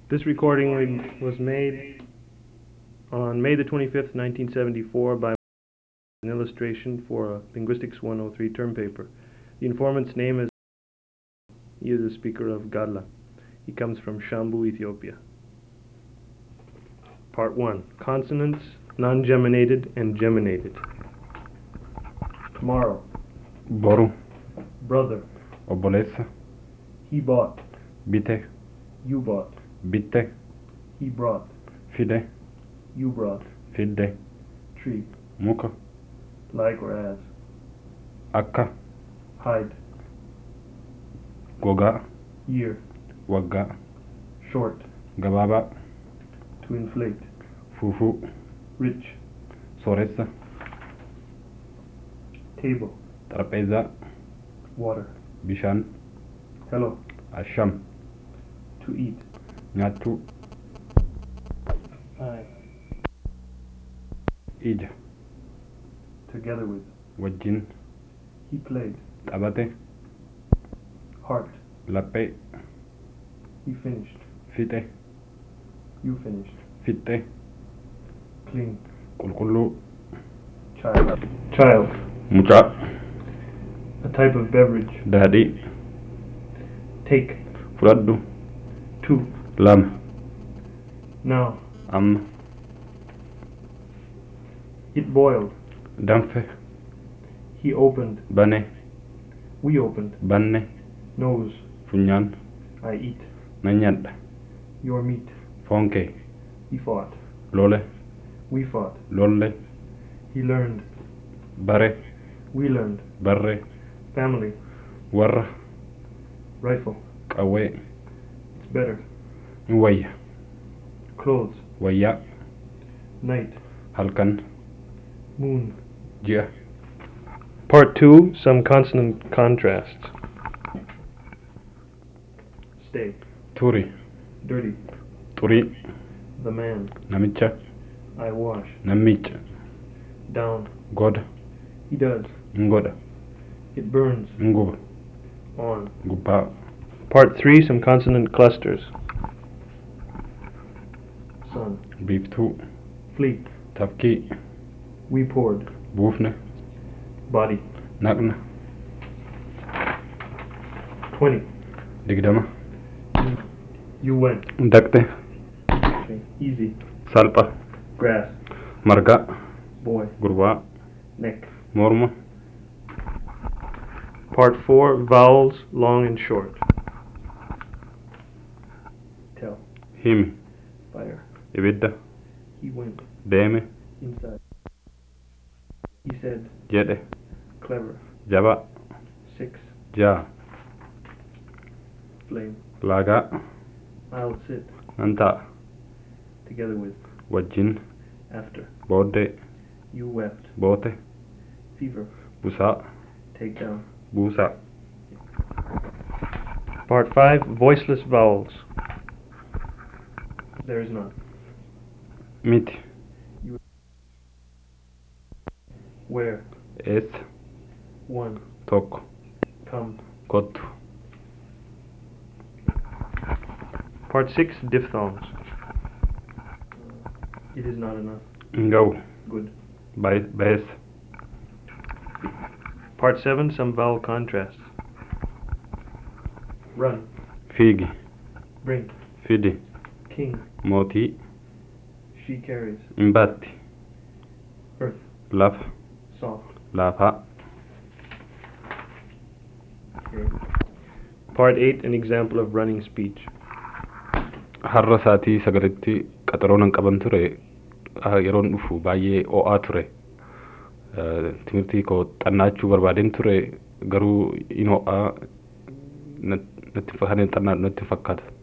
This recording was made on May the 25th, 1974 by an illustration for a Linguistics 103 term paper. The informant's name is he is a speaker of Gadla. He comes from Shambu, Ethiopia. Part 1. Consonants, non-geminated and geminated. Tomorrow. Boru. Brother. Obbolessa. He bought. Bite. You bought. Bitte. He brought. Fide. You brought. Fidde. Tree. Muka. Like or as. Akka. Hide. Goga. Year. Wagga. Short. Gababa. To inflate. Fufu. Rich. Soressa. Table. Trapeza. Water. Bishan. Hello. Asham. To eat. Nyatu. Eye. Ija. Together with. Wajin. He played. Tabate. Heart. Lappe. He finished. Fite. You finished. Fitte. Clean. Kulkulu. Child. Child. Mucha. A type of beverage. Daddy. Take. Furaddu. Two. Lam. Now. Am. It boiled. Danfe. He opened. Bane. We opened. Banne. Nose. Funyan. I eat. Nanyad. Your meat. Fonke. He fought. Lole. We fought. Lolle. He learned. Bare. We learned. Barre. Family. Warra. Rifle. Qawe. It's better. Wayya. Clothes. Wayya. Night. Halkan. Moon. Jia. Part 2. Some consonant contrasts. Stay. Turi. Dirty. Turi. The man. Namicha. I wash. Namicha. Down. God. He does. Ngoda. It burns. Ngub. On. Gupa. Part 3. Some consonant clusters. Sun. Beef 2. Fleet. Tafki. We poured. Bufne. Body. Naqna. 20. Digdama. You went. Dakte. Okay. Easy. Salpa. Grass. Marga. Boy. Gurba. Neck. Morma. Part 4. Vowels, long and short. Tell. Himi. Fire. Ibidda. He went. Deeme. Inside. He said. Jedhe. Clever. Jaba. 6. Ja. Flame. Laga. I'll sit. Nanta. Together with. Wajjin. After. Bode. You wept. Bote. Fever. Busa. Take down. Busa. Part 5. Voiceless vowels. There is none. Miti. Where. Es. One. Tokko. Come. Kottu. Part 6. Diphthongs. It is not enough. Ngau. Good. Baes. Part 7. Some vowel contrasts. Run. Figi. Bring. Fidi. King. Moti. She carries. Imbatti. Earth. Laf. Soft. Lafa. Okay. Part 8. An example of running speech. Har'a saatii sagalitti qaxaroon qaban ture yeroon dhufu baay'ee o'aa ture timirtii koo xannaachuu barbaadeen ture garuu in o'aa natti fakkaata